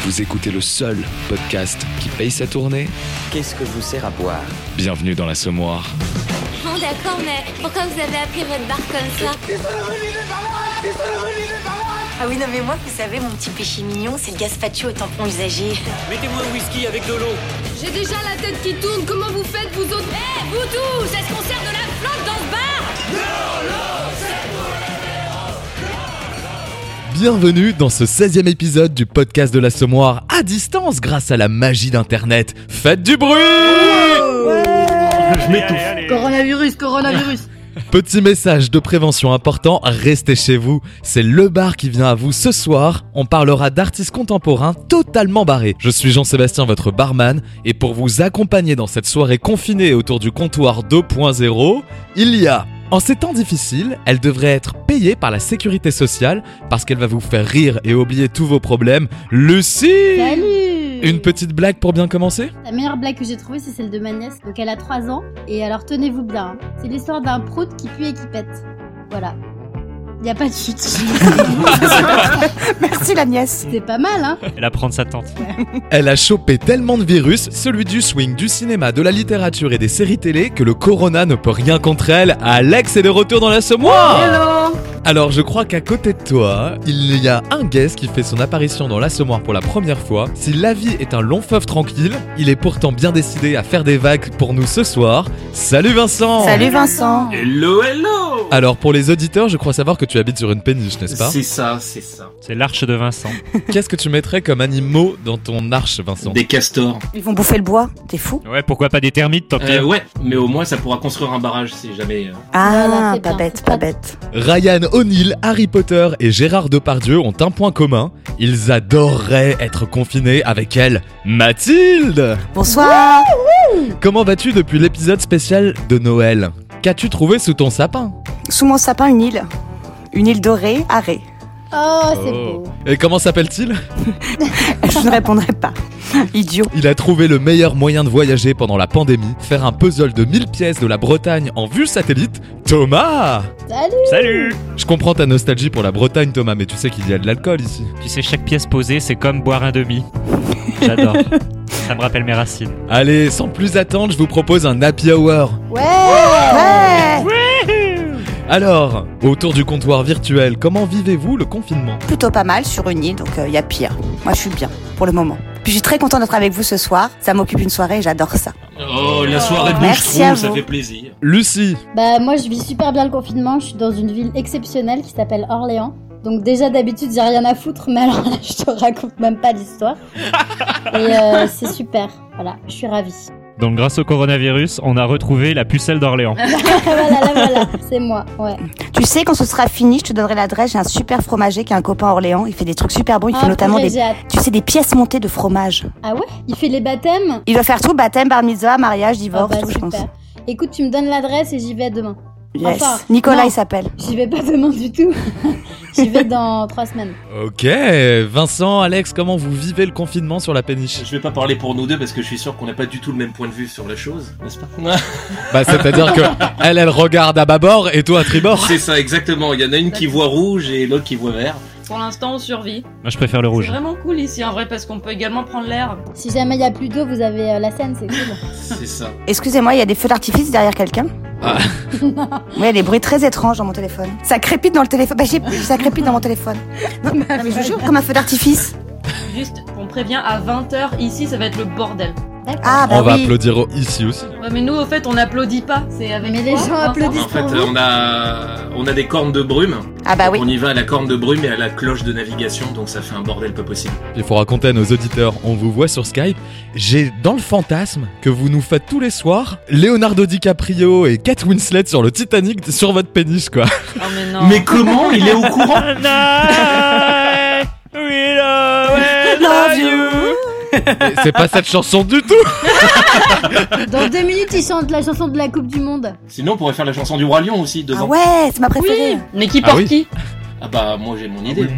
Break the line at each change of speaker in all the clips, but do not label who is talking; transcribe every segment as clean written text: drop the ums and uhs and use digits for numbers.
Vous écoutez le seul podcast qui paye sa tournée.
Qu'est-ce que je vous sers à boire ?
Bienvenue dans l'Assommoir.
Bon d'accord, mais pourquoi vous avez appris votre bar comme ça ?
Ah oui, non mais moi, vous savez, mon petit péché mignon, c'est le gazpacho au tampon usagé.
Mettez-moi un whisky avec de l'eau.
J'ai déjà la tête qui tourne, comment vous faites vous autres ? Hé, vous tous, est-ce qu'on sert de la flotte dans ce bar ?
Bienvenue dans ce 16e épisode du podcast de l'Assommoir à distance grâce à la magie d'internet. Faites du bruit!
Je m'étouffe.
Coronavirus.
Petit message de prévention important, restez chez vous. C'est le bar qui vient à vous ce soir. On parlera d'artistes contemporains totalement barrés. Je suis Jean-Sébastien, votre barman, et pour vous accompagner dans cette soirée confinée autour du comptoir 2.0, il y a... En ces temps difficiles, elle devrait être payée par la sécurité sociale parce qu'elle va vous faire rire et oublier tous vos problèmes. Lucie!
Salut!
Une petite blague pour bien commencer ?
La meilleure blague que j'ai trouvée, c'est celle de ma nièce. Donc elle a 3 ans, et alors tenez-vous bien, c'est l'histoire d'un prout qui pue et qui pète. Voilà. Y a pas de chute.
Merci la nièce.
C'est pas mal, hein?
Elle apprend de sa tante.
Elle a chopé tellement de virus, celui du swing, du cinéma, de la littérature et des séries télé, que le corona ne peut rien contre elle. Alex est de retour dans l'Assommoir.
Hello!
Alors je crois qu'à côté de toi, il y a un guest qui fait son apparition dans l'Assommoir pour la première fois. Si la vie est un long fleuve tranquille, il est pourtant bien décidé à faire des vagues pour nous ce soir. Salut Vincent!
Salut Vincent.
Hello.
Alors pour les auditeurs, je crois savoir que tu habites sur une péniche, n'est-ce pas?
C'est ça.
C'est l'arche de Vincent.
Qu'est-ce que tu mettrais comme animaux dans ton arche, Vincent?
Des castors.
Ils vont bouffer le bois, t'es fou?
Ouais, pourquoi pas des termites, tant pis.
Ouais, mais au moins ça pourra construire un barrage si jamais...
Ah,
Voilà, c'est
pas
bien.
bête, pas bête.
Ryan O'Neill, Harry Potter et Gérard Depardieu ont un point commun. Ils adoreraient être confinés avec elle, Mathilde.
Bonsoir.
Comment vas-tu depuis l'épisode spécial de Noël? Qu'as-tu trouvé sous ton sapin?
Sous mon sapin, une île. Une île dorée, arrêt.
Oh, c'est beau.
Et comment s'appelle-t-il?
Je ne répondrai pas. Idiot.
Il a trouvé le meilleur moyen de voyager pendant la pandémie, faire un puzzle de 1000 pièces de la Bretagne en vue satellite. Thomas!
Salut.
Je comprends ta nostalgie pour la Bretagne, Thomas, mais tu sais qu'il y a de l'alcool ici.
Tu sais, chaque pièce posée, c'est comme boire un demi. J'adore. Ça me rappelle mes racines.
Allez, sans plus attendre, je vous propose un happy hour.
Ouais.
Alors, autour du comptoir virtuel, comment vivez-vous le confinement?
Plutôt pas mal sur une île, donc y a pire. Moi, je suis bien, pour le moment. Puis je suis très contente d'être avec vous ce soir. Ça m'occupe une soirée et j'adore ça.
Oh, la soirée
Merci à
bouche-trou, ça
vous.
fait plaisir.
Lucie,
Bah, moi, je vis super bien le confinement. Je suis dans une ville exceptionnelle qui s'appelle Orléans. Donc déjà, d'habitude, j'ai rien à foutre, mais alors là, je te raconte même pas l'histoire. Et c'est super. Voilà, je suis ravie.
Donc, grâce au coronavirus, on a retrouvé la pucelle d'Orléans.
voilà, c'est moi, ouais.
Tu sais, quand ce sera fini, je te donnerai l'adresse. J'ai un super fromager qui a un copain à Orléans. Il fait des trucs super bons. Il fait notamment
purée,
des...
j'ai hâte.
Tu sais, des pièces montées de fromage.
Ah ouais? Il fait les baptêmes?
Il va faire tout, baptême, bar mitzvah, mariage,
Ah
divorce,
bah,
tout, je pense.
super. Écoute, tu me donnes l'adresse et j'y vais demain.
Yes.
Enfin,
Nicolas,
non.
il s'appelle.
J'y vais pas demain du tout. J'y vais dans 3 semaines.
ok. Vincent, Alex, comment vous vivez le confinement sur la péniche?
Je vais pas parler pour nous deux parce que je suis sûr qu'on n'a pas du tout le même point de vue sur la chose, n'est-ce pas?
Bah, c'est-à-dire que elle regarde à bâbord et toi à tribord.
C'est ça, exactement. Il y en a une qui voit rouge et l'autre qui voit vert.
Pour l'instant, on survit.
Moi, je préfère le
C'est
rouge.
vraiment cool ici, en vrai, parce qu'on peut également prendre l'air.
Si jamais il y a plus d'eau, vous avez la Seine, c'est cool.
C'est ça.
Excusez-moi, il y a des feux d'artifice derrière quelqu'un?
Ah.
Oui, il y a des bruits très étranges dans mon téléphone. Ça crépite dans le téléphone. Bah, ça crépite dans mon téléphone. Non, mais je vous jure, comme un feu d'artifice.
Juste, on prévient à 20h, ici, ça va être le bordel.
D'accord.
Ah, bah
On va
oui.
applaudir ici aussi.
Ouais, mais nous, au fait, on n'applaudit pas. C'est avec
Mais les
quoi,
gens
Vincent
applaudissent.
En fait, on a des cornes de brume.
Ah, bah oui.
On y va à la corne de brume et à la cloche de navigation, donc ça fait un bordel pas possible.
Il faut raconter à nos auditeurs, on vous voit sur Skype. J'ai dans le fantasme que vous nous faites tous les soirs Leonardo DiCaprio et Kate Winslet sur le Titanic sur votre péniche, quoi.
Oh, mais non.
Mais comment il est au courant?
Love you.
Et c'est pas cette chanson du tout.
Dans 2 minutes, ils chantent la chanson de la Coupe du Monde.
Sinon, on pourrait faire la chanson du Roi Lion aussi,
Ah
devant.
ouais, c'est ma préférée.
Oui, mais qui
Ah
porte
oui.
qui
Ah bah, moi j'ai mon idée.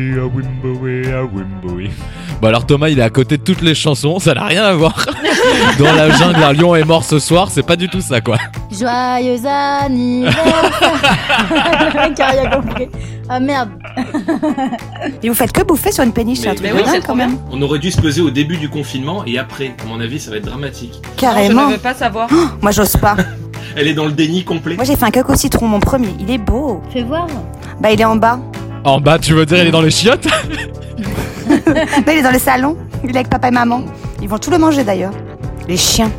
Bon alors Thomas il est à côté de toutes les chansons, ça n'a rien à voir. Dans la jungle un lion est mort ce soir, c'est pas du tout ça quoi.
Joyeux anniversaire. Le mec a rien compris. Ah merde.
Et vous faites que bouffer sur une péniche, c'est un truc
mais
de
oui,
dingue,
c'est
quand
trop
même.
On aurait dû se peser au début du confinement et après. À mon avis, ça va être dramatique.
Non,
Carrément.
je ne veux pas savoir.
Moi, j'ose pas.
Elle est dans le déni complet.
Moi, j'ai fait un cake au citron, mon premier. Il est beau.
Fais voir.
Bah, il est en bas.
En bas, tu veux dire, il est dans les chiottes?
Là, il est dans le salon. Il est avec papa et maman. Ils vont tout le manger d'ailleurs. Les chiens.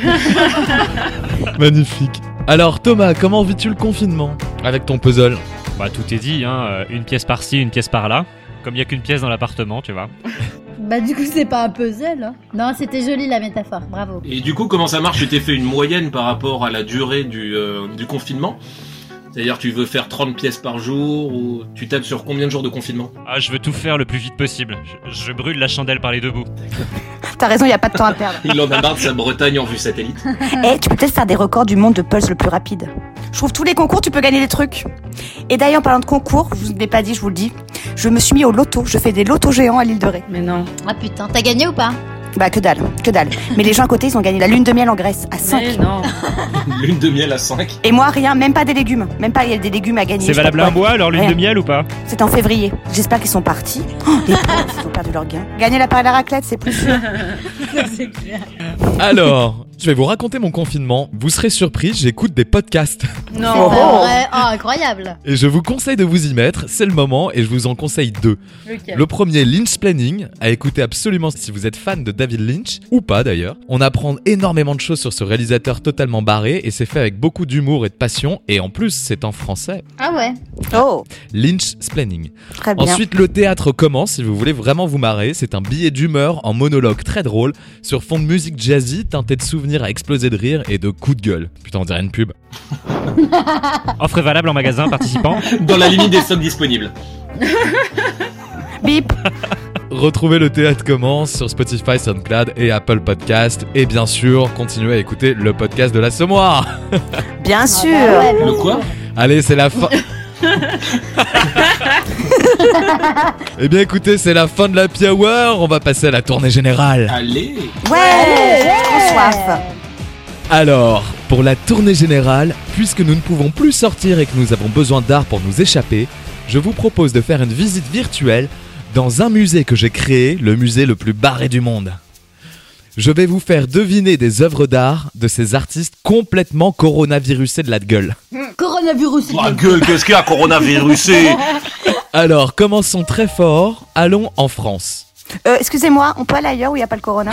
Magnifique. Alors Thomas, comment vis-tu le confinement avec ton puzzle?
Bah tout est dit, hein. Une pièce par-ci, une pièce par-là. Comme il y a qu'une pièce dans l'appartement, tu vois.
Bah du coup c'est pas un puzzle. Hein. Non, c'était joli la métaphore. Bravo.
Et du coup, comment ça marche? Tu t'es fait une moyenne par rapport à la durée du confinement? C'est-à-dire, tu veux faire 30 pièces par jour ou tu tapes sur combien de jours de confinement?
Ah, je veux tout faire le plus vite possible. Je brûle la chandelle par les deux bouts.
T'as raison, il y a pas de temps à perdre.
Il en a marre de sa Bretagne en vue satellite.
Eh, tu peux peut-être faire des records du monde de pulse le plus rapide. Je trouve tous les concours, tu peux gagner des trucs. Et d'ailleurs, en parlant de concours, je vous l'ai pas dit, je vous le dis, je me suis mis au loto. Je fais des lotos géants à l'île de Ré.
Mais non.
Ah putain, t'as gagné ou pas?
Bah, que dalle, que dalle. Mais les gens à côté, ils ont gagné la lune de miel en Grèce à 5.
Mais non.
Lune de miel à 5.
Et moi, rien, même pas des légumes. Même pas, il y a des légumes à gagner.
C'est
je sais
valable
pas
à un
quoi.
mois, leur lune
Rien.
de miel ou pas?
C'était en février. J'espère qu'ils sont partis. Oh, les pauvres, ils ont perdu leur gain. Gagner la part de la raclette, c'est plus sûr.
C'est clair.
Alors, je vais vous raconter mon confinement. Vous serez surpris, j'écoute des podcasts.
Non.
Oh.
Ouais. Oh, incroyable.
Et je vous conseille de vous y mettre, c'est le moment, et je vous en conseille 2.
Lequel?
Le premier, Lynch Planning, à écouter absolument si vous êtes fan de David Lynch, ou pas d'ailleurs. On apprend énormément de choses sur ce réalisateur totalement barré, et c'est fait avec beaucoup d'humour et de passion, et en plus, c'est en français.
Ah ouais.
Oh,
Lynch Planning.
très bien.
Ensuite, le théâtre commence, si vous voulez vraiment vous marrer. C'est un billet d'humeur en monologue très drôle, sur fond de musique jazzy, teinté de souvenirs à exploser de rire et de coups de gueule. Putain, on dirait une pub.
Offre valable en magasin participant.
Dans la limite des stocks disponibles.
Bip.
Retrouvez le théâtre commence sur Spotify, SoundCloud et Apple Podcast. Et bien sûr, continuez à écouter le podcast de l'Assommoir.
Bien sûr.
bah ouais, bien
Le
sûr.
quoi?
Allez, c'est la fin. Eh bien écoutez, c'est la fin de l'Happy Hour. On va passer à la tournée générale.
Allez.
Ouais, j'ai trop soif.
Alors, pour la tournée générale, puisque nous ne pouvons plus sortir et que nous avons besoin d'art pour nous échapper, je vous propose de faire une visite virtuelle dans un musée que j'ai créé, le musée le plus barré du monde. Je vais vous faire deviner des œuvres d'art de ces artistes complètement coronavirusés de la gueule.
Coronavirus.
Oh, gueule, qu'est-ce qu'il y a, coronavirusé?
Alors, commençons très fort, allons en France.
Excusez-moi, on peut aller ailleurs où il n'y a pas le corona?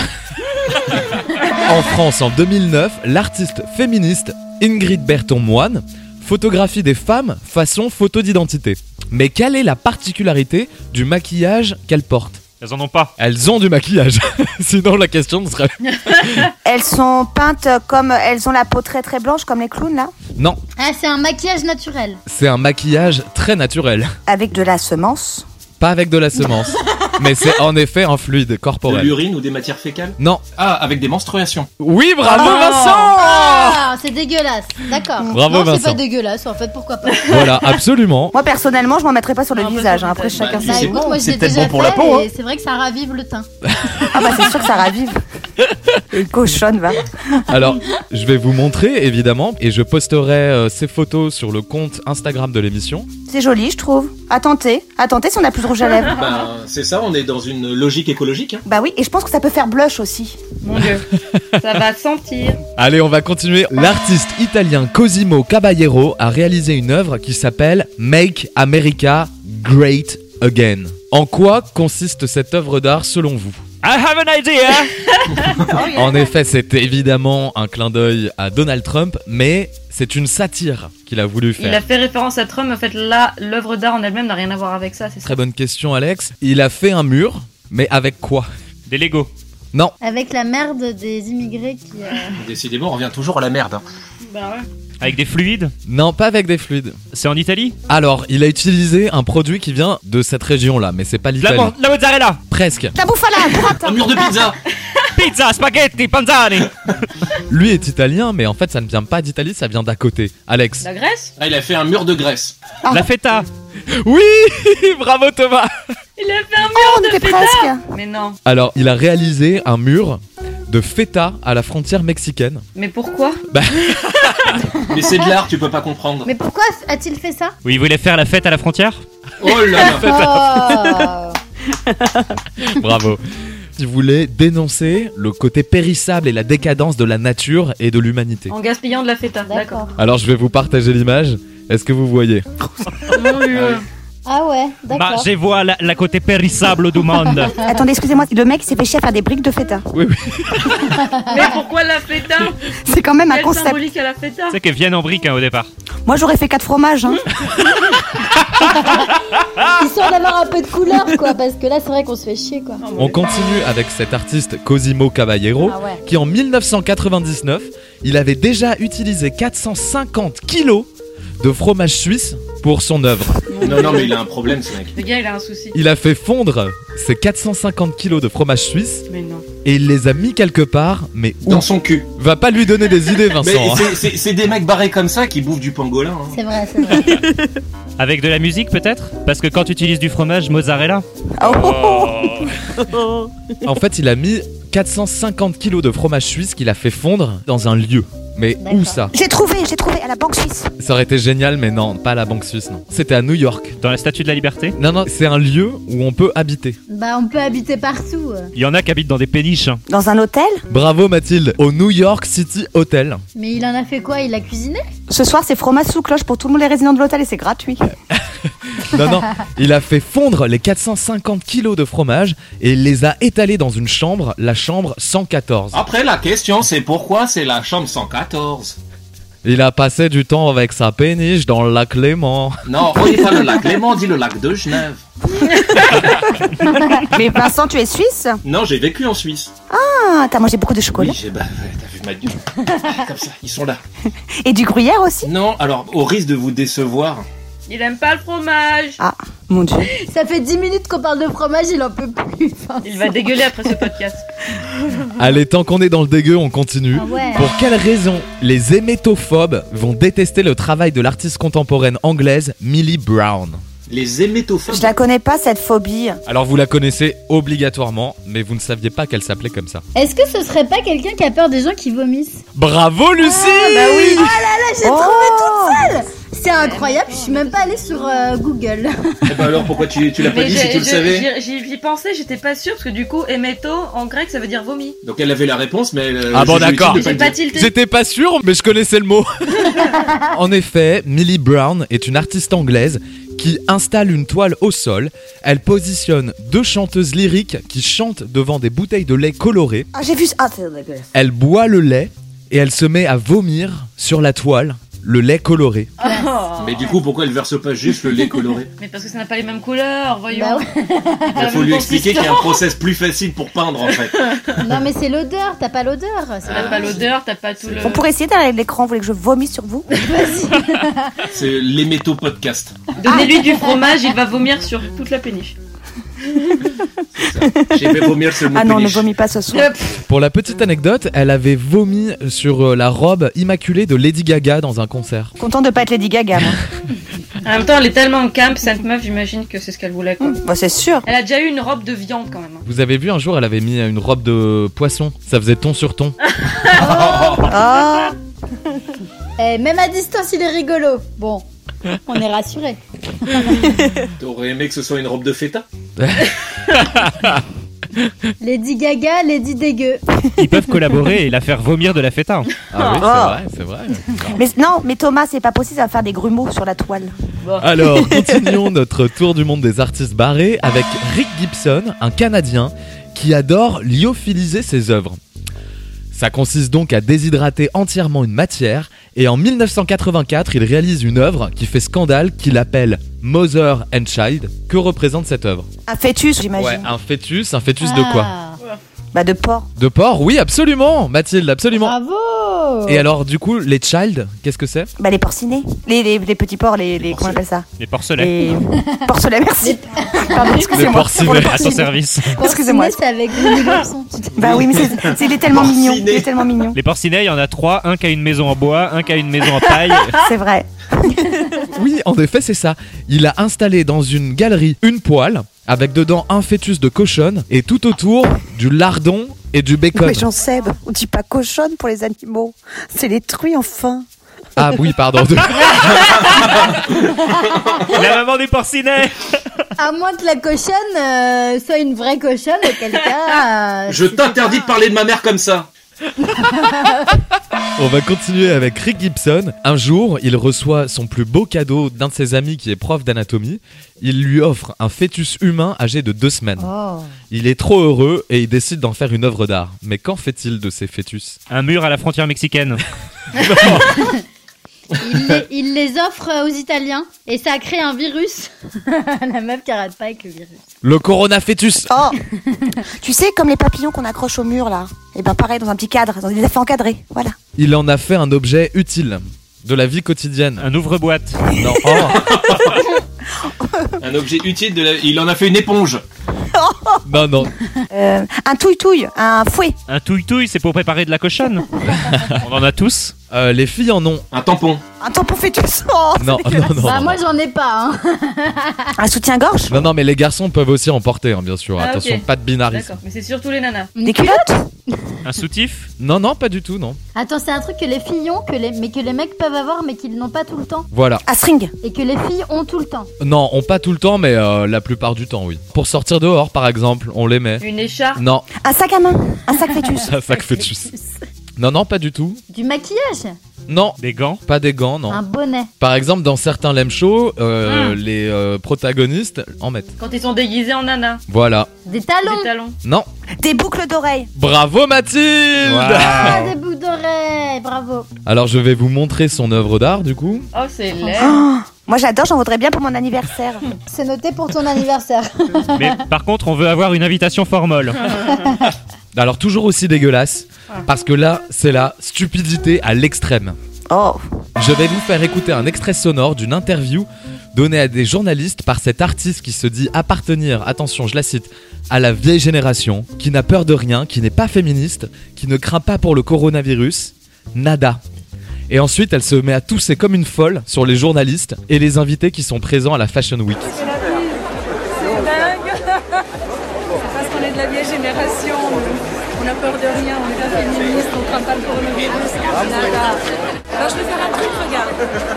En France, en 2009, l'artiste féministe Ingrid Berton-Moine photographie des femmes façon photo d'identité. Mais quelle est la particularité du maquillage qu'elles portent?
Elles en ont pas.
Elles ont du maquillage. Sinon, la question ne serait...
Elles sont peintes comme... Elles ont la peau très très blanche comme les clowns là?
Non,
Ah, c'est un maquillage naturel.
c'est un maquillage très naturel.
Avec de la semence?
Pas avec de la semence. Mais c'est en effet un fluide
De
corporel.
l'urine ou des matières fécales?
Non.
Ah, avec des menstruations.
Oui, bravo Vincent.
Ah, c'est dégueulasse. D'accord.
Bravo,
non, c'est
Vincent.
pas dégueulasse en fait, pourquoi pas.
Voilà, absolument.
Moi personnellement, je m'en mettrais pas sur le
Non,
visage.
pas sur le
Après,
visage.
chacun
Bah,
Bah
c'est
écoute,
bon,
moi je
c'est
l'ai
peut-être
déjà
bon pour la
fait
peau,
et c'est vrai que ça ravive le teint.
Ah bah c'est sûr que ça ravive. Une cochonne, va.
Alors, je vais vous montrer évidemment et je posterai ces photos sur le compte Instagram de l'émission.
C'est joli, je trouve. À tenter si on a plus de rouge à lèvres.
Ben, c'est ça, on est dans une logique écologique. Hein.
Bah oui, et je pense que ça peut faire blush aussi.
Mon dieu. Ça va sentir.
Allez, on va continuer. L'artiste italien Cosimo Caballero a réalisé une œuvre qui s'appelle Make America Great Again. En quoi consiste cette œuvre d'art selon vous?
I have an idea.
En effet, c'est évidemment un clin d'œil à Donald Trump, mais c'est une satire qu'il a voulu faire.
Il a fait référence à Trump, en fait là, l'œuvre d'art en elle-même n'a rien à voir avec ça, c'est ça.
Très bonne question, Alex. Il a fait un mur, mais avec quoi?
Des Legos.
Non,
Avec la merde des immigrés qui.
Décidément, on revient toujours à la merde. Hein.
Bah ouais.
Avec des fluides.
non, pas avec des fluides.
C'est en Italie.
Alors, il a utilisé un produit qui vient de cette région-là, mais c'est pas l'Italie.
La mozzarella.
Presque.
La bouffala, droite.
Un mur de pizza.
Pizza, spaghetti, panzani.
Lui est italien, mais en fait, ça ne vient pas d'Italie, ça vient d'à côté. Alex.
La Grèce?
Ah, il a fait un mur de graisse.
La feta.
Oui, bravo Thomas.
Il a fait un mur
Oh, on
de
était
feta.
presque.
Mais non.
Alors, il a réalisé un mur de feta à la frontière mexicaine.
Mais pourquoi?
Mais c'est de l'art, tu peux pas comprendre.
Mais pourquoi a-t-il fait ça?
Oui, il voulait faire la fête à la frontière?
Oh là là.
Bravo. Il voulait dénoncer le côté périssable et la décadence de la nature et de l'humanité.
En gaspillant de la feta, d'accord.
Alors je vais vous partager l'image. Est-ce que vous voyez?
Mon Dieu.
Ah ouais, d'accord.
Je vois la côté périssable du monde.
Attendez, excusez-moi, le mec il s'est fait chier à faire des briques de feta.
Oui, oui.
Mais pourquoi la feta?
C'est quand même un
Quel
concept.
symbolique à la feta?
C'est qu'elles viennent en briques au départ.
Moi j'aurais fait 4 fromages. Hein.
Histoire d'avoir un peu de couleur, quoi, parce que là, c'est vrai qu'on se fait chier, quoi.
On continue avec cet artiste Cosimo Caballero
Ah ouais.
qui en 1999, il avait déjà utilisé 450 kilos de fromage suisse pour son œuvre.
Non, mais il a un problème, ce mec.
Le gars, il a un souci.
Il a fait fondre ces 450 kilos de fromage suisse
Mais non.
et il les a mis quelque part, mais où?
Dans son cul.
Va pas lui donner des idées, Vincent.
Mais
hein.
c'est des mecs barrés comme ça qui bouffent du pangolin. Hein.
C'est vrai, c'est vrai.
Avec de la musique peut-être? Parce que quand tu utilises du fromage mozzarella.
En fait, il a mis 450 kilos de fromage suisse qu'il a fait fondre dans un lieu. Mais où
D'accord.
ça?
J'ai trouvé, à la banque suisse.
Ça aurait été génial, mais non, pas à la banque suisse, non. C'était à New York.
Dans la Statue de la Liberté?
Non, c'est un lieu où on peut habiter.
Bah, on peut habiter partout.
Il y en a qui habitent dans des péniches. Hein.
Dans un hôtel?
Bravo Mathilde, au New York City Hotel.
Mais il en a fait quoi? Il a cuisiné?
Ce soir c'est fromage sous cloche pour tout le monde les résidents de l'hôtel et c'est gratuit.
Non, il a fait fondre les 450 kilos de fromage et il les a étalés dans une chambre, la chambre 114.
Après, la question, c'est pourquoi c'est la chambre 114?
Il a passé du temps avec sa péniche dans le lac Léman.
Non, on dit pas le lac Léman, on dit le lac de Genève.
Mais Vincent, tu es suisse?
Non, j'ai vécu en Suisse.
Ah, t'as mangé beaucoup de chocolat?
Oui, t'as vu ma gueule. Comme ça, ils sont là.
Et du gruyère aussi?
Non, alors, au risque de vous décevoir,
Il aime pas le fromage.
Ah, mon Dieu.
Ça fait 10 minutes qu'on parle de fromage, il en peut plus. Enfin,
Il va dégueuler après ce podcast.
Allez, tant qu'on est dans le dégueu, on continue.
Ah ouais.
Pour quelle raison les hémétophobes vont détester le travail de l'artiste contemporaine anglaise Millie Brown?
les hémétophobes.
Je la connais pas cette phobie.
Alors vous la connaissez obligatoirement, mais vous ne saviez pas qu'elle s'appelait comme ça.
Est-ce que ce serait pas quelqu'un qui a peur des gens qui vomissent?
Bravo Lucie!
Bah oui. Oh là là, j'ai trouvé toute seule. C'est incroyable, je suis même pas allée sur Google.
Eh ben alors pourquoi tu l'as pas
Mais
dit si tu le savais?
j'y pensais, j'étais pas sûre parce que du coup, héméto en grec ça veut dire vomi.
Donc elle avait la réponse, mais
Ah bon,
j'ai
d'accord.
utile de
J'ai
pas
pas
le dire.
tilté.
J'étais pas sûr, mais je connaissais le mot. En effet, Millie Brown est une artiste anglaise qui installe une toile au sol. Elle positionne deux chanteuses lyriques qui chantent devant des bouteilles de lait colorées.
Ah, j'ai vu ça. Ah, c'est dégueulasse.
Elle boit le lait et elle se met à vomir sur la toile le lait coloré.
Mais du coup, pourquoi elle verse pas juste le lait coloré?
Mais parce que ça n'a pas les mêmes couleurs, voyons.
Bah ouais.
Il faut lui expliquer qu'il y a un process plus facile pour peindre en fait.
Non mais c'est l'odeur, t'as pas l'odeur.
T'as pas l'odeur, t'as pas tout le.
On pourrait essayer d'aller à l'écran, vous voulez que je vomisse sur vous?
C'est l'héméto podcast.
Donnez-lui du fromage, il va vomir sur toute la péniche.
J'ai fait vomir ce mot
Ah non, ne
péniche.
vomis pas ce soir.
Pour la petite anecdote, elle avait vomi sur la robe immaculée de Lady Gaga dans un concert.
Content de pas être Lady Gaga, moi.
En même temps, elle est tellement en camp, cette meuf, j'imagine que c'est ce qu'elle voulait quoi.
Bah, c'est sûr.
Elle a déjà eu une robe de viande quand même. hein.
Vous avez vu un jour, elle avait mis une robe de poisson. Ça faisait ton sur ton.
Ah.
Eh, même à distance, il est rigolo. Bon, on est rassurés.
T'aurais aimé que ce soit une robe de feta?
Lady Gaga, Lady Dégueu.
Ils peuvent collaborer et la faire vomir de la feta. hein.
Ah oui, c'est vrai.
Mais non, mais Thomas, c'est pas possible, ça va faire des grumeaux sur la toile.
Alors, continuons notre tour du monde des artistes barrés avec Rick Gibson, un Canadien qui adore lyophiliser ses œuvres. Ça consiste donc à déshydrater entièrement une matière et en 1984, il réalise une œuvre qui fait scandale qu'il appelle Mother and Child. Que représente cette œuvre?
Un fœtus, j'imagine.
Ouais, un fœtus de quoi?
Bah, de porc.
De porc, oui, absolument, Mathilde, absolument.
Bravo.
Et alors, du coup, les child, qu'est-ce que c'est?
Bah, les porcinés. Les petits porcs, les comment on appelle ça?
Les porcelets.
Les porcelets, merci. Pardon,
Les
excusez-moi.
porcinés.
Pour le
À ton
porcinet.
service.
Excusez-moi.
C'est avec le garçon.
Bah oui, mais il est tellement mignon. Il
Porciné.
est tellement mignon.
Les porcinets, il y en a 3. Un qui a une maison en bois, un qui a une maison en paille.
C'est vrai.
Oui, en effet, c'est ça. Il a installé dans une galerie une poêle avec dedans un fœtus de cochonne et tout autour du lardon et du bacon.
Mais Jean-Seb, on dit pas cochonne pour les animaux. C'est les truies, enfin.
Ah oui, pardon.
La maman des porcinets.
À moins que la cochonne soit une vraie cochonne, auquel cas...
Je t'interdis de parler de ma mère comme ça.
On va continuer avec Rick Gibson. Un jour, il reçoit son plus beau cadeau d'un de ses amis qui est prof d'anatomie. Il lui offre un fœtus humain âgé de 2 semaines.
Oh.
Il est trop heureux et il décide d'en faire une œuvre d'art. Mais qu'en fait-il de ces fœtus ?
Un mur à la frontière mexicaine.
Il les offre aux Italiens et ça a créé un virus. La meuf qui arrête pas avec le virus.
Le corona fœtus.
Oh. Tu sais, comme les papillons qu'on accroche au mur, là. Et ben pareil, dans un petit cadre, dans des effets encadrés. Voilà.
Il en a fait un objet utile de la vie quotidienne.
Un ouvre-boîte.
Non. Oh.
Un objet utile il en a fait une éponge.
Non.
Un touille-touille, un fouet.
Un touille-touille, c'est pour préparer de la cochonne. On en a tous.
Les filles en ont.
Un tampon.
Un tampon fœtus. Oh,
Non.
Bah moi j'en ai pas.
un soutien-gorge.
Non, mais les garçons peuvent aussi en porter, hein, bien sûr.
Ah,
Attention,
ok.
pas de binarisme.
D'accord, mais c'est surtout les nanas.
Des culottes.
Un soutif.
Non, pas du tout, non.
Attends, c'est un truc que les filles ont, mais que les mecs peuvent avoir, mais qu'ils n'ont pas tout le temps.
Voilà.
Un string.
Et que les filles ont tout le temps.
Non, on pas tout le temps, mais la plupart du temps, oui. Pour sortir dehors, par exemple, on les met.
Une écharpe.
Non,
Un sac à main. Un sac fœtus.
un sac fœtus. Non, pas du tout.
Du maquillage.
Non,
Des gants.
pas des gants, non.
Un bonnet.
Par exemple, dans certains lem shows, les protagonistes en mettent.
Quand ils sont déguisés en nana.
Voilà.
Des talons.
Des talons.
Non.
Des boucles d'oreilles.
Bravo Mathilde.
Ah, des boucles d'oreilles. Bravo.
Alors je vais vous montrer son œuvre d'art du coup.
Oh, c'est laid.
Oh, moi j'adore, j'en voudrais bien pour mon anniversaire.
C'est noté pour ton anniversaire.
Mais par contre, on veut avoir une invitation formelle.
Alors toujours aussi dégueulasse, parce que là c'est la stupidité à l'extrême.
Oh.
Je vais vous faire écouter un extrait sonore d'une interview donnée à des journalistes par cet artiste qui se dit appartenir, attention je la cite, à la vieille génération, qui n'a peur de rien, qui n'est pas féministe, qui ne craint pas pour le coronavirus, nada. Et ensuite elle se met à tousser comme une folle sur les journalistes et les invités qui sont présents à la Fashion Week.
C'est dingue. Parce qu'on est de la vieille génération, on a peur de rien, on n'est pas féministe, on craint pas le coronavirus. Nada. Alors je vais faire un truc, regarde.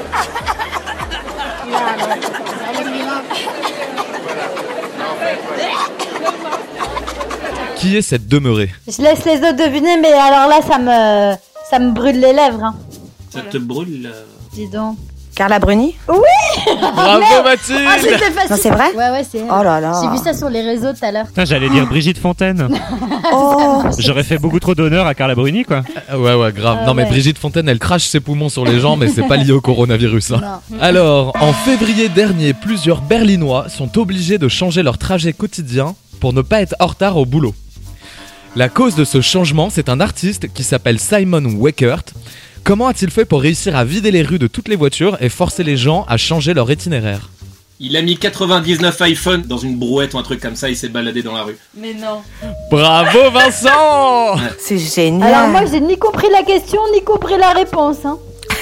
Qui est cette demeurée ?
Je laisse les autres deviner, mais alors là, ça me brûle les lèvres. Hein.
Ça te brûle.
Dis donc.
Carla Bruni.
Bravo Mathilde.
Ah, c'était facile.
Non, c'est vrai ?
Ouais, c'est elle.
Oh là là.
J'ai vu ça sur les réseaux tout à l'heure.
Putain, j'allais dire Brigitte Fontaine.
Oh.
J'aurais fait beaucoup trop d'honneur à Carla Bruni, quoi.
Ouais, grave. Non mais
ouais.
Brigitte Fontaine, elle crache ses poumons sur les gens, mais c'est pas lié au coronavirus. Hein.
Non.
Alors, en février dernier, plusieurs Berlinois sont obligés de changer leur trajet quotidien pour ne pas être en retard au boulot. La cause de ce changement, c'est un artiste qui s'appelle Simon Weckert. Comment a-t-il fait pour réussir à vider les rues de toutes les voitures et forcer les gens à changer leur itinéraire ?
Il a mis 99 iPhones dans une brouette ou un truc comme ça, il s'est baladé dans la rue.
Mais non.
Bravo Vincent.
C'est génial.
Alors moi, j'ai ni compris la question, ni compris la réponse. Hein.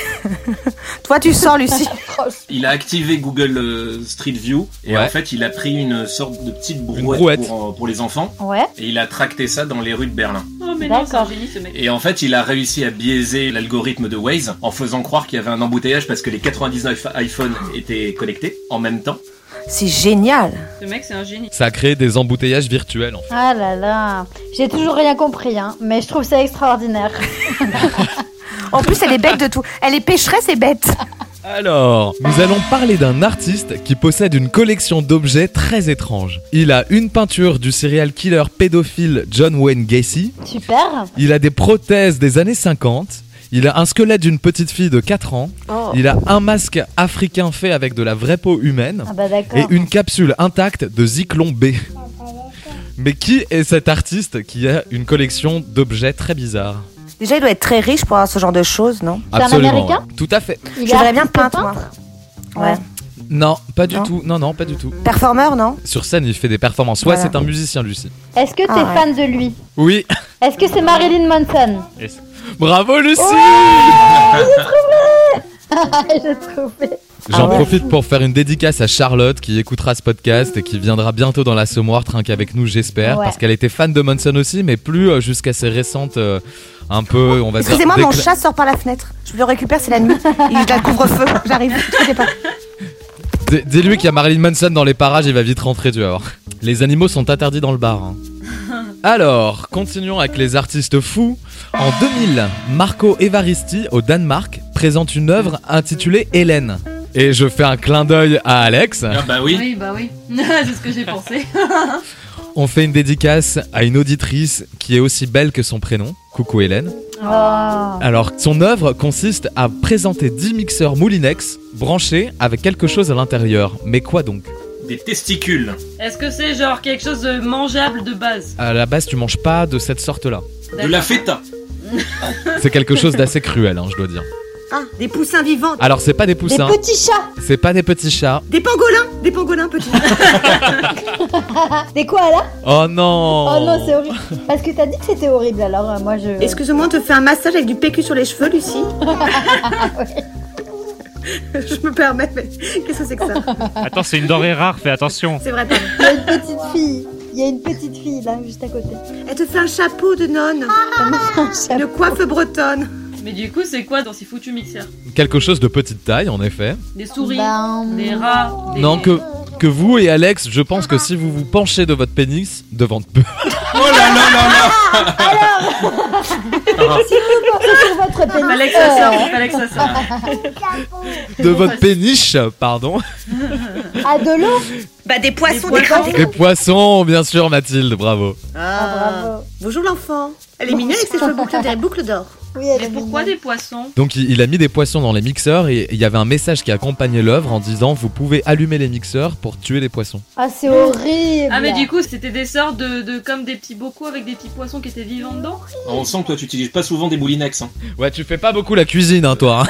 Toi tu sors Lucie.
Il a activé Google Street View et
Ouais.
en fait il a pris une sorte de petite brouette,
brouette.
pour les enfants
Ouais.
et il a tracté ça dans les rues de Berlin.
Oh, mais non, c'est un
D'accord.
génie ce mec.
Et en fait il a réussi à biaiser l'algorithme de Waze en faisant croire qu'il y avait un embouteillage parce que les 99 iPhones étaient connectés en même temps.
C'est génial.
Ce mec, c'est un génie.
Ça a créé des embouteillages virtuels en fait.
Ah là là. J'ai toujours rien compris, hein, mais je trouve ça extraordinaire.
En plus elle est bête de tout. Elle est pécheresse et bête.
Alors, nous allons parler d'un artiste qui possède une collection d'objets très étranges. Il a une peinture du serial killer pédophile John Wayne Gacy.
Super.
Il a des prothèses des années 50. Il a un squelette d'une petite fille de 4 ans.
Oh.
Il a un masque africain fait avec de la vraie peau humaine.
Ah bah d'accord.
Et une capsule intacte de Zyklon B. Mais qui est cet artiste qui a une collection d'objets très bizarres ?
Déjà il doit être très riche pour avoir ce genre de choses, non ?
C'est un Américain ?
ouais. Tout à fait.
Il
Je
est
voudrais bien
artiste
peindre moi.
peintre
Ouais.
Non, pas du
Non.
tout. Non, pas du tout.
Performeur, non ?
Sur scène, il fait des performances. Ouais,
Voilà.
c'est un musicien, Lucie.
Est-ce que t'es
Ah ouais.
fan de lui ?
Oui.
Est-ce que c'est Marilyn Manson ?
Bravo, Lucie.
J'ai trouvé.
J'en profite pour faire une dédicace à Charlotte qui écoutera ce podcast et qui viendra bientôt dans l'Assommoir trinquer avec nous, j'espère, parce qu'elle était fan de Monson aussi, mais plus jusqu'à ses récentes un peu, on va dire.
Excusez-moi, mon chat sort par la fenêtre. Je le récupère, c'est la nuit. Il est à couvre-feu. J'arrive. Ne pas.
Dis-lui qu'il y a Marilyn Manson dans les parages, il va vite rentrer, tu vas voir. Les animaux sont interdits dans le bar. Hein. Alors, continuons avec les artistes fous. En 2000, Marco Evaristi, au Danemark, présente une œuvre intitulée Hélène. Et je fais un clin d'œil à Alex.
Ah bah oui.
Oui, bah oui. C'est ce que j'ai pensé.
On fait une dédicace à une auditrice qui est aussi belle que son prénom. Coucou Hélène.
Oh.
Alors, son œuvre consiste à présenter 10 mixeurs Moulinex branchés avec quelque chose à l'intérieur. Mais quoi donc ?
Des testicules.
Est-ce que c'est genre quelque chose de mangeable de base?
À la base, tu manges pas de cette sorte-là.
De la feta.
C'est quelque chose d'assez cruel, hein, je dois dire.
Ah, des poussins vivants.
Alors, c'est pas des poussins.
Des petits chats.
C'est pas des petits chats.
Des pangolins petits.
Des koalas.
Oh non.
Oh non, c'est horrible. Parce que t'as dit que c'était horrible, alors moi je...
Excuse-moi, on te fait un massage avec du PQ sur les cheveux, Lucie. Je me permets, mais qu'est-ce que c'est que ça?
Attends, c'est une denrée rare, fais attention.
C'est vrai, pardon.
Il y a une petite fille là, juste à côté.
Elle te fait un chapeau de nonne. De coiffe bretonne.
Mais du coup, c'est quoi dans ces foutus mixeurs?
Quelque chose de petite taille, en effet.
Des souris, des rats, des...
Non, que vous et Alex, je pense que si vous vous penchez de votre pénis devant...
Oh là là là là.
Alors si vous pensez sur votre pénis...
Fallait que ça sorte.
de votre péniche, pardon.
Ah, de l'eau?
Bah des poissons,
Des poissons, bien sûr, Mathilde, bravo.
Bravo.
Bonjour l'enfant. Elle est mignonne avec ses cheveux bouclés, des boucles d'or.
Oui, elle
Mais
est
pourquoi
mignonne.
des poissons?
Donc il a mis des poissons dans les mixeurs et il y avait un message qui accompagnait l'œuvre en disant vous pouvez allumer les mixeurs pour tuer les poissons.
Ah, c'est horrible.
Ah mais du coup, c'était des sortes de comme des petits bocaux avec des petits poissons qui étaient vivants dedans?
On sent que toi tu utilises pas souvent des Moulinex. Hein.
Ouais, tu fais pas beaucoup la cuisine, hein, toi.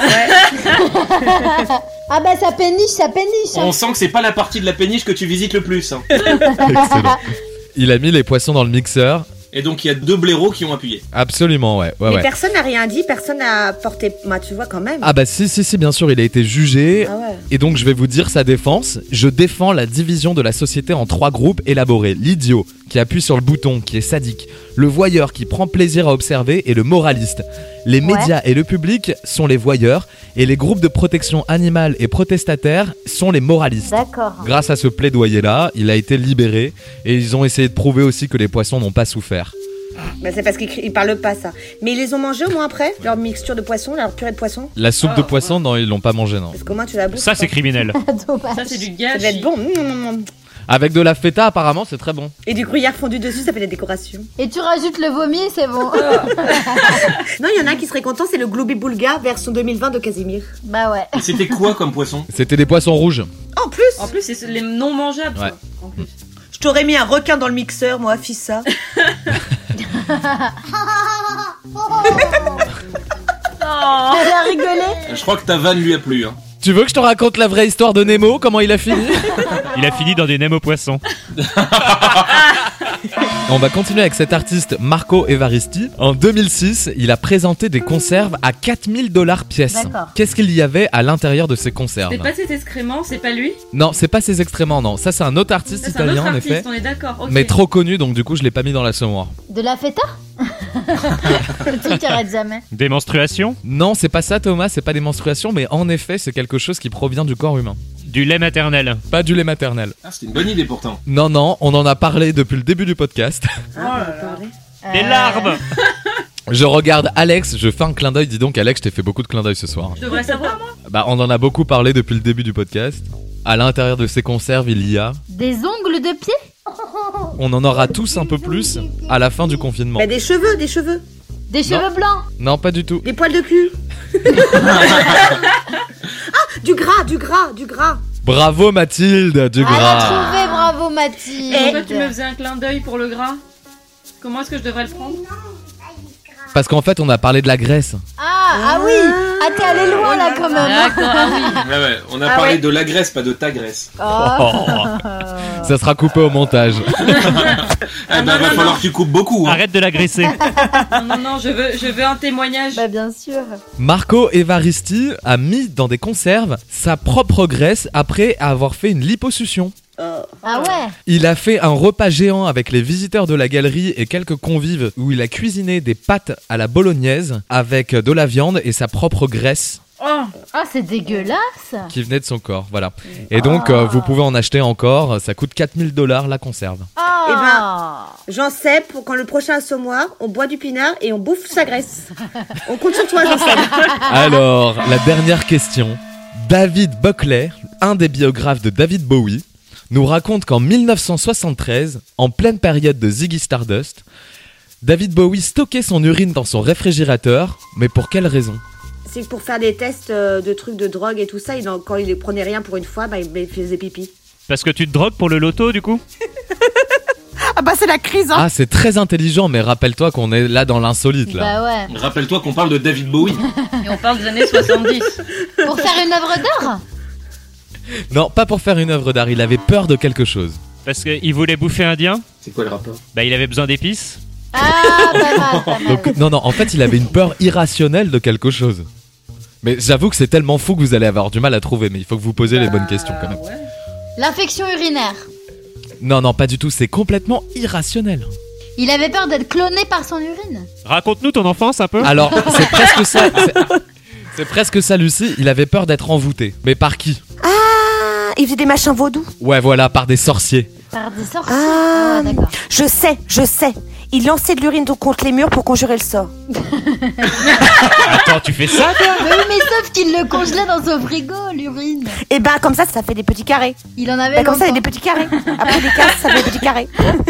Hein.
Ah bah ça péniche.
On sent que c'est pas la partie de la péniche que tu visites le plus. Hein.
Excellent. Il a mis les poissons dans le mixeur.
Et donc il y a 2 blaireaux qui ont appuyé.
Absolument, ouais.
Mais personne n'a rien dit, personne n'a porté... Bah tu vois quand même.
Ah bah si, bien sûr, il a été jugé.
Ah ouais.
Et donc je vais vous dire sa défense. Je défends la division de la société en 3 groupes élaborés. L'idiot, qui appuie sur le bouton, qui est sadique. Le voyeur, qui prend plaisir à observer, et le moraliste. Les médias et le public sont les voyeurs, et les groupes de protection animale et protestataires sont les moralistes.
D'accord.
Grâce à ce plaidoyer-là, il a été libéré, et ils ont essayé de prouver aussi que les poissons n'ont pas souffert.
Bah c'est parce qu'ils parlent pas ça. Mais ils les ont mangés au moins après? Leur mixture de poisson, leur purée de poisson?
La soupe de poisson, non, ils l'ont pas mangé, non.
Parce qu'au moins tu la bouffes.
Ça, c'est criminel.
Ça c'est du
Ça
gâchis.
devait être bon.
Avec de la feta, apparemment, c'est très bon.
Et du gruyère fondu dessus, ça fait des décorations.
Et tu rajoutes le vomi, c'est bon.
Non, il y en a un qui serait content, c'est le Glooby Boulga version 2020 de Casimir.
Bah ouais.
Et c'était quoi comme poisson?
C'était des poissons rouges.
En plus,
En plus, c'est les non mangeables.
Ouais.
Ça, en plus.
je t'aurais mis un requin dans le mixeur, moi, Fissa.
Oh.
Elle a rigolé.
Je crois que ta vanne lui a plu. Hein.
Tu veux que je te raconte la vraie histoire de Nemo, comment il a fini?
Il a fini dans des nems aux poissons.
On va continuer avec cet artiste Marco Evaristi. En 2006, il a présenté des conserves à $4000 pièce.
D'accord.
Qu'est-ce qu'il y avait à l'intérieur de ces conserves?
C'est pas cet excrément, c'est pas lui?
Non, c'est pas ces excréments, non. Ça, c'est un autre artiste
Ça, c'est un
italien,
autre
en
artiste,
effet.
on est d'accord. ok.
Mais trop connu, donc du coup, je l'ai pas mis dans l'Assommoir.
De la feta. Le truc qui arrête jamais.
Des menstruations?
Non, c'est pas ça, Thomas, c'est pas des menstruations, mais en effet, c'est quelque chose qui provient du corps humain.
Du lait maternel?
Pas du lait maternel.
Ah, c'était une bonne idée pourtant.
Non, on en a parlé depuis le début du podcast.
Des larves?
Je regarde Alex, je fais un clin d'œil. Dis donc, Alex, je t'ai fait beaucoup de clins d'œil ce soir.
Je devrais savoir, moi.
Bah, on en a beaucoup parlé depuis le début du podcast. À l'intérieur de ces conserves, il y a...
Des ongles de pied.
On en aura tous un peu plus à la fin du confinement.
Bah des cheveux.
Des cheveux blancs.
Non, pas du tout.
Des poils de cul. Ah, du gras.
Bravo Mathilde, du
Elle a
gras.
trouvé, bravo Mathilde.
Pourquoi tu me faisais un clin d'œil pour le gras? Comment est-ce que je devrais le prendre?
Parce qu'en fait, on a parlé de la graisse.
Ah Ah oui. Ah, t'es allé loin là quand même.
D'accord, ah oui.
Ouais, on a parlé de la graisse, pas de ta graisse.
Ça sera coupé au montage.
Va falloir que tu coupes beaucoup.
Arrête de l'agresser.
Non, je veux un témoignage.
Bah bien sûr.
Marco Evaristi a mis dans des conserves sa propre graisse après avoir fait une liposuction.
Ah ouais.
Il a fait un repas géant avec les visiteurs de la galerie et quelques convives où il a cuisiné des pâtes à la bolognaise avec de la viande et sa propre graisse
Ah, c'est dégueulasse.
qui venait de son corps. Voilà. Et donc, vous pouvez en acheter encore. Ça coûte $4000 la conserve.
Ah.
Eh ben, j'en sais, pour quand le prochain assommoir, on boit du pinard et on bouffe sa graisse. On compte sur toi, j'en sais.
Alors, la dernière question. David Buckley, un des biographes de David Bowie, nous raconte qu'en 1973, en pleine période de Ziggy Stardust, David Bowie stockait son urine dans son réfrigérateur, mais pour quelle raison ?
C'est pour faire des tests de trucs de drogue et tout ça, quand il ne prenait rien pour une fois, il faisait pipi.
Parce que tu te drogues pour le loto, du coup ?
Ah bah c'est la crise, hein.
Ah, c'est très intelligent, mais rappelle-toi qu'on est là dans l'insolite, là.
Bah ouais.
Rappelle-toi qu'on parle de David Bowie.
Et on parle des années 70.
Pour faire une œuvre d'art.
Non, pas pour faire une œuvre d'art, il avait peur de quelque chose.
Parce qu'il voulait bouffer indien ?
C'est quoi le rapport ?
Bah, il avait besoin d'épices.
Ah, pas mal.
Donc, non, en fait, il avait une peur irrationnelle de quelque chose. Mais j'avoue que c'est tellement fou que vous allez avoir du mal à trouver, mais il faut que vous posiez les bonnes questions quand même.
Ouais.
L'infection urinaire.
Non, pas du tout, c'est complètement irrationnel.
Il avait peur d'être cloné par son urine.
Raconte-nous ton enfance un peu.
Alors, c'est presque ça. C'est presque ça, Lucie. Il avait peur d'être envoûté. Mais par qui ?
Ah, il faisait des machins vaudous.
Ouais, voilà, par des sorciers.
Par des sorciers.
Ah,
d'accord.
Je sais. Il lançait de l'urine contre les murs pour conjurer le sort.
Attends, tu fais ça, toi ?
Mais oui, mais sauf qu'il le congelait dans son frigo, l'urine.
Et ben comme ça fait des petits carrés.
Il en avait
Bah, comme ça, il y a
longtemps.
des petits carrés. Après des casses, ça fait des petits carrés.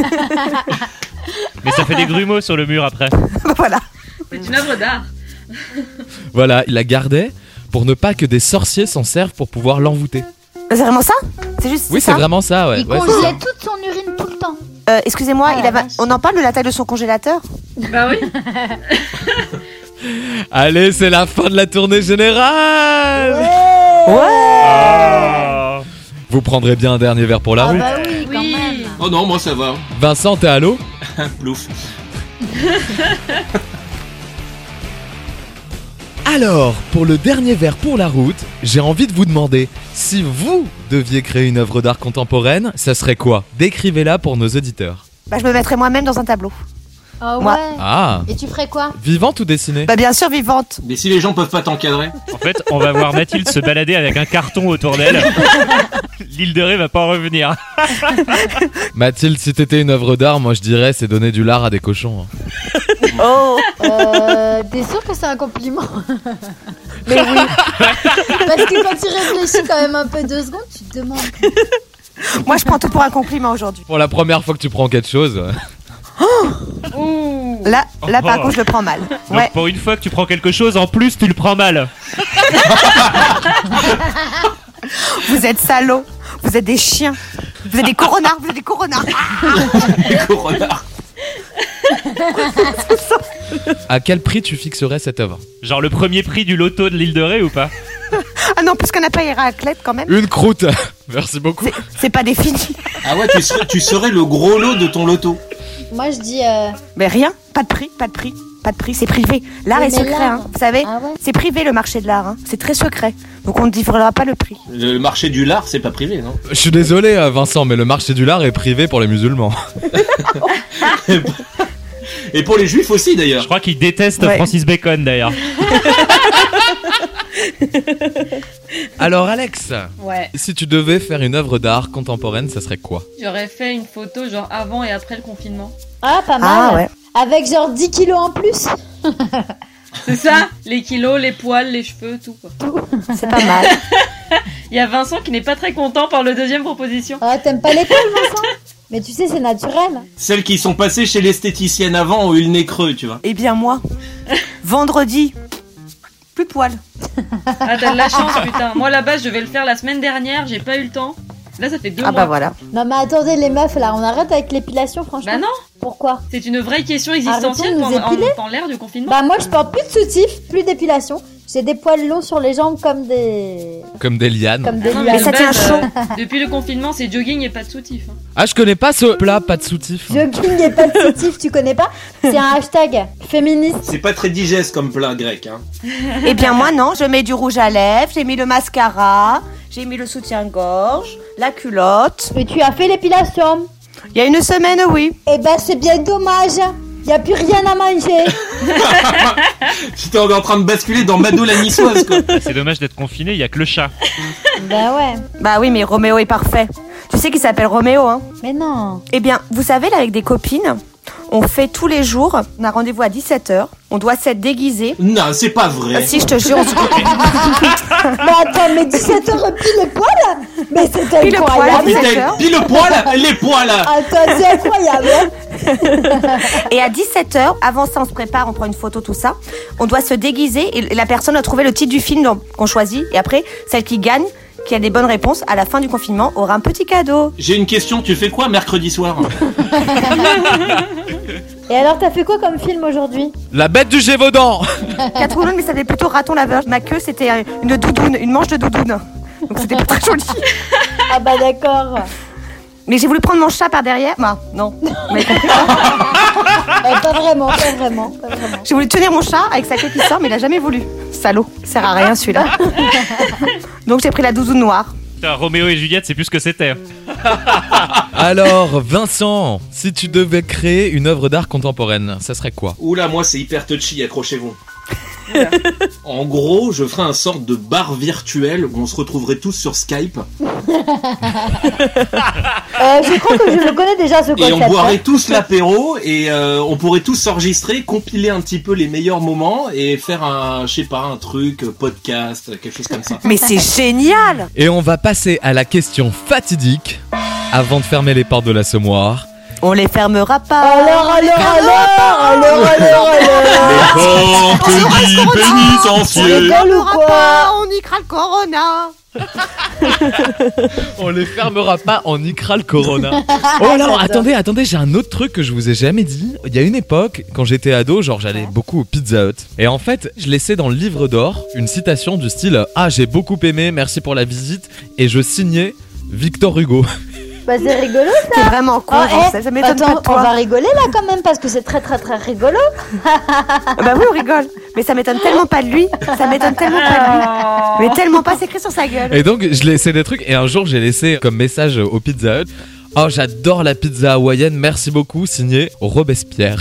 Mais ça fait des grumeaux sur le mur après.
Voilà.
C'est une œuvre d'art.
Voilà, il la gardait pour ne pas que des sorciers s'en servent pour pouvoir l'envoûter.
C'est vraiment ça ? C'est juste
Oui,
ça
c'est vraiment ça, ouais.
Il
Ouais, c'est
congelait
ça.
toute son urine tout le temps.
Excusez-moi,
Ah, la vache.
on en parle de la taille de son congélateur ?
Bah oui.
Allez, c'est la fin de la tournée générale.
Oh.
Vous prendrez bien un dernier verre pour la
Ah
route.
bah oui, quand
Oui.
même.
Oh non, moi ça va.
Vincent, t'es à l'eau ?
Plouf.
Alors, pour le dernier verre pour la route, j'ai envie de vous demander, si vous deviez créer une œuvre d'art contemporaine, ça serait quoi ? Décrivez-la pour nos auditeurs.
Bah je me mettrais moi-même dans un tableau.
Oh
Moi.
ouais.
Ah,
Et tu ferais quoi?
vivante ou dessinée ?
Bah bien sûr vivante.
Mais si les gens peuvent pas t'encadrer.
En fait, on va voir Mathilde se balader avec un carton autour d'elle. L'île de Ré va pas en revenir.
Mathilde, si t'étais une œuvre d'art, moi je dirais c'est donner du lard à des cochons. hein.
Oh.
T'es sûr que c'est un compliment? Mais oui. Parce que quand tu réfléchis quand même un peu 2 secondes, tu te demandes.
Moi je prends tout pour un compliment aujourd'hui.
Pour la première fois que tu prends quelque chose.
Ouh.
Là par contre je le prends mal.
Donc
Ouais.
pour une fois que tu prends quelque chose, en plus tu le prends mal.
Vous êtes salauds. Vous êtes des chiens. Vous êtes des coronards. Vous êtes des coronards.
Les coronards.
À quel prix tu fixerais cette œuvre ?
Genre le premier prix du loto de l'île de Ré ou pas?
Ah non, puisqu'on n'a pas les raclettes quand même.
Une croûte. Merci beaucoup.
C'est pas défini.
Ah ouais, tu serais le gros lot de ton loto.
Moi je dis.
Mais rien. Pas de prix. C'est privé. L'art
Oui,
est
mais
secret,
l'art.
hein. Vous savez.
Ah ouais.
C'est privé le marché de l'art. Hein. C'est très secret. Donc on ne divulguera pas le prix.
Le marché du lard, c'est pas privé, non?
Je suis désolé Vincent, mais le marché du lard est privé pour les musulmans.
Et pour les juifs aussi,
Je
d'ailleurs.
crois qu'il déteste
Ouais.
Francis Bacon d'ailleurs.
Alors Alex,
Ouais.
si tu devais faire une œuvre d'art contemporaine, ça serait quoi ?
J'aurais fait une photo genre avant et après le confinement.
Ah, pas mal.
Ah ouais.
Avec genre 10 kilos en plus.
C'est ça? Les kilos, les poils, les cheveux, tout quoi.
C'est pas mal.
Il y a Vincent qui n'est pas très content par le deuxième proposition.
Ah, t'aimes pas les poils, Vincent? Mais tu sais, c'est naturel.
Celles qui sont passées chez l'esthéticienne avant ont eu le nez creux, tu vois.
Eh bien moi, vendredi, plus de poils.
Ah t'as de la chance putain. Moi là-bas je vais le faire la semaine dernière, j'ai pas eu le temps. Là, ça fait 2
Ah
mois.
bah voilà.
Non mais attendez les meufs là, on arrête avec l'épilation franchement.
Bah non,
Pourquoi?
c'est une vraie question existentielle
Arrêtons de nous
en
épiler.
l'ère du confinement.
Bah moi je porte plus de soutif, plus d'épilation. J'ai des poils longs sur les jambes comme des
lianes.
comme des
Ah non,
lianes.
Mais ça
de
tient
base,
chaud.
Depuis le confinement, c'est jogging et pas de soutif. Hein.
Ah, je connais pas ce plat, pas de soutif.
Jogging et pas de soutif, tu connais pas? C'est un hashtag féministe.
C'est pas très digeste comme plat grec, hein.
Eh bien moi non, je mets du rouge à lèvres, j'ai mis le mascara, j'ai mis le soutien-gorge, la culotte.
Et tu as fait l'épilation?
Il y a une semaine, oui.
Eh ben c'est bien dommage. Y a plus rien à manger.
J'étais en train de basculer dans Mado la niçoise, quoi.
C'est dommage d'être confiné, il y a que le chat.
Bah ouais.
Bah oui, mais Roméo est parfait. Tu sais qu'il s'appelle Roméo, hein?
Mais non.
Eh bien, vous savez, là, avec des copines, on fait tous les jours, on a rendez-vous à 17h, on doit s'être déguisé.
Non, c'est pas vrai.
Si, je te jure, on se
Mais attends, mais 17h pile poil. Mais c'est
Pile poil,
incroyable.
Putain,
17h.
pile le poil, les poils.
Attends, c'est incroyable. Hein.
Et à 17h, avant ça, on se prépare, on prend une photo, tout ça. On doit se déguiser et la personne doit trouver le titre du film qu'on choisit. Et après, celle qui gagne, qui a des bonnes réponses, à la fin du confinement, aura un petit cadeau.
J'ai une question, tu fais quoi mercredi soir?
Et alors, t'as fait quoi comme film aujourd'hui?
La bête du Gévaudan.
Catwoman, mais ça s'appelait plutôt raton laveur. Ma queue, c'était une doudoune, une manche de doudoune. Donc c'était pas très joli.
Ah bah d'accord.
Mais j'ai voulu prendre mon chat par derrière. Bah, non. Vous m'avez compris.
Pas vraiment.
J'ai voulu tenir mon chat avec sa queue qui sort, mais il a jamais voulu. Salaud. Il sert à rien celui-là. Donc j'ai pris la doudoune noire.
Putain, Roméo et Juliette, c'est plus ce que c'était.
Alors, Vincent, si tu devais créer une œuvre d'art contemporaine, ça serait quoi?
Oula, moi c'est hyper touchy, accrochez-vous. En gros, je ferais un sorte de bar virtuel où on se retrouverait tous sur Skype
Je crois que je le connais déjà ce
et
concept.
on boirait tous l'apéro et on pourrait tous s'enregistrer, compiler un petit peu les meilleurs moments et faire un, je sais pas, un truc, podcast, quelque chose comme ça.
Mais c'est génial.
Et on va passer à la question fatidique. Avant de fermer les portes de l'assommoir,
On les fermera pas.
Alors.
Les portes du pénitencier.
On y craint le corona.
on les fermera pas, on niquera le corona. Oh alors, attendez, j'ai un autre truc que je vous ai jamais dit. Il y a une époque, quand j'étais ado, genre j'allais beaucoup au Pizza Hut. Et en fait, je laissais dans le livre d'or une citation du style « Ah, j'ai beaucoup aimé, merci pour la visite » et je signais Victor Hugo.
Bah c'est rigolo ça.
T'es vraiment con, ça m'étonne pas de
on
toi.
va rigoler là quand même parce que c'est très rigolo.
Bah oui, on rigole. Mais ça m'étonne tellement pas de lui. Ça m'étonne tellement pas de lui. Mais tellement pas, c'est écrit sur sa gueule.
Et donc, je laissais des trucs et un jour, j'ai laissé comme message au Pizza Hut « Oh, j'adore la pizza hawaïenne, merci beaucoup, signé Robespierre. »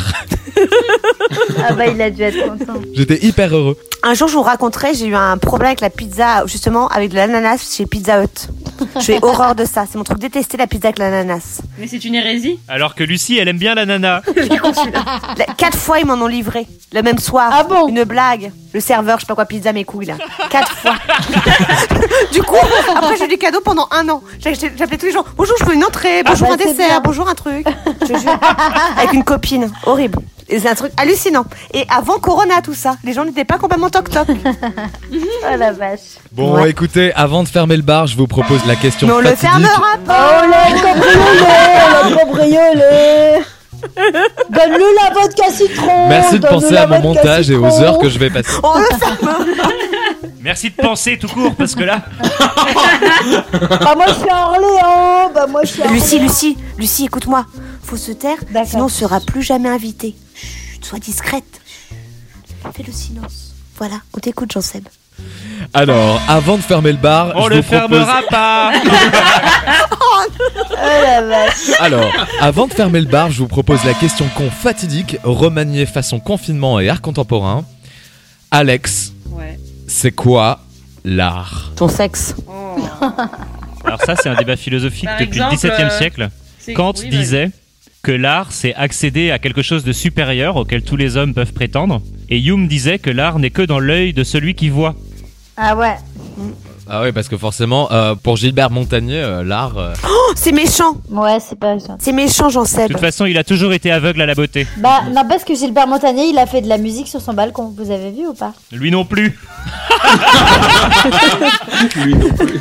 Ah bah il a dû être content.
J'étais hyper heureux.
Un jour, je vous raconterai, j'ai eu un problème avec la pizza, justement, avec de l'ananas chez Pizza Hut. J'ai horreur de ça. C'est mon truc détester, la pizza avec l'ananas.
Mais c'est une hérésie.
Alors que Lucie, elle aime bien l'ananas.
4 fois, ils m'en ont livré. Le même soir.
Ah bon?
Une blague. Le serveur, je sais pas quoi, pizza mes couilles, là. 4 fois. Du coup, après, j'ai eu des cadeaux pendant 1 an. J'appelais tous les gens. Bonjour, je veux une entrée. Bonjour, un
c'est
dessert.
bien.
Bonjour, un truc. Je te jure. Avec une copine. Horrible. Et c'est un truc hallucinant. Et avant Corona, tout ça, les gens n'étaient pas complètement toc-toc.
Oh la vache.
Bon,
Ouais.
écoutez, avant de fermer le bar, je vous propose la question
Mais on le
fatidique.
fermera pas.
Oh le cambriolé. Donne-lui la vodka citron.
Merci de
donne-lui
penser
la
à mon
vodka
montage et aux
citron.
heures que je vais passer.
On le fermera.
Merci de penser tout court, parce que là...
Bah moi je suis à Orléans. Bah moi je suis à Orléans.
Lucie, écoute-moi. Faut se taire,
D'accord.
sinon on sera plus jamais invité. Chut, sois discrète. Fais le silence. Voilà, on t'écoute, Jean-Seb.
Alors, avant de fermer le bar,
On
je
le
vous propose...
fermera pas.
Oh la vache.
Alors, avant de fermer le bar, je vous propose la question con fatidique, remaniée façon confinement et art contemporain. Alex,
Ouais.
c'est quoi l'art?
Ton sexe.
Oh.
Alors ça, c'est un débat philosophique
Par
depuis
exemple,
le XVIIe siècle.
C'est-
Kant
oui,
disait que l'art, c'est accéder à quelque chose de supérieur auquel tous les hommes peuvent prétendre. Et Hume disait que l'art n'est que dans l'œil de celui qui voit.
Ah ouais.
Ah oui, parce que forcément, pour Gilbert Montagnier, l'art...
Oh, c'est méchant.
Ouais, c'est pas gentil.
C'est méchant, Jean
De
Seb.
toute façon, il a toujours été aveugle à la beauté.
Bah, n'empêche que Gilbert Montagnier, il a fait de la musique sur son balcon. Vous avez vu ou pas?
Lui non plus.
Lui non plus.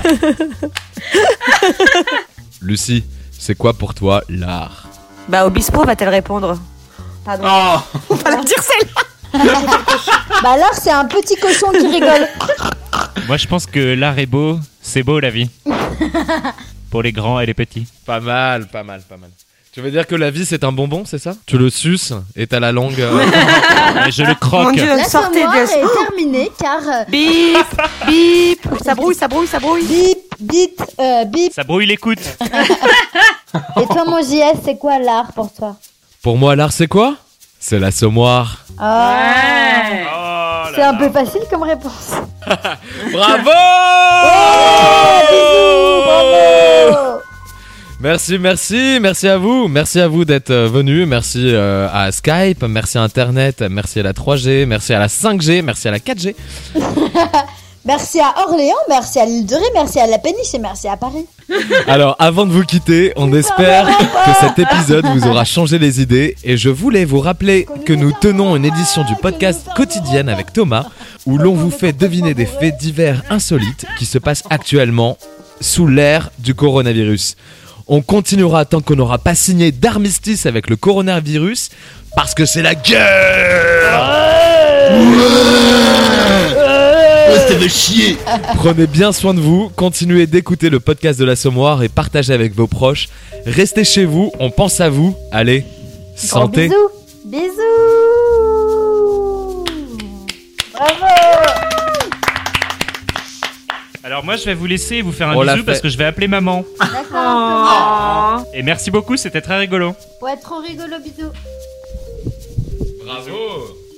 Lucie, c'est quoi pour toi l'art?
Bah, Obispo va-t-elle répondre? Pardon.
Oh,
On va la dire celle-là.
Bah alors, c'est un petit cochon qui rigole.
Moi, je pense que l'art est beau. C'est beau, la vie. Pour les grands et les petits.
Pas mal. Tu veux dire que la vie c'est un bonbon, c'est ça? Tu le suces et t'as la langue...
Et je le croque.
Mon Dieu,
La
sortez
mémoire
de...
est terminée car
Bip, bip. Ça brouille.
bip.
Ça brouille l'écoute.
Et toi, mon JS, c'est quoi l'art pour toi?
Pour moi, l'art c'est quoi? C'est l'assommoir.
Ouais.
Oh
C'est un peu facile comme réponse.
Bravo!
Bisous, bravo.
Merci à vous d'être venus, merci à Skype, merci à Internet, merci à la 3G, merci à la 5G, merci à la 4G.
Merci à Orléans, merci à l'île de Ré, merci à la Péniche et merci à Paris.
Alors avant de vous quitter, on espère que cet épisode vous aura changé les idées et je voulais vous rappeler que nous tenons une édition du podcast Quotidienne avec Thomas où l'on vous fait deviner des faits divers insolites qui se passent actuellement sous l'ère du coronavirus. On continuera tant qu'on n'aura pas signé d'armistice avec le coronavirus parce que c'est la guerre.
ça veut chier.
Prenez bien soin de vous, continuez d'écouter le podcast de l'Assommoir et partagez avec vos proches. Restez chez vous, on pense à vous. Allez, santé.
Bisous. Bisous. Bravo.
Alors moi je vais vous laisser et vous faire un
On l'a
bisou
fait.
parce que je vais appeler maman.
D'accord.
Et merci beaucoup, c'était très rigolo.
Ouais, trop rigolo, bisous.
Bravo.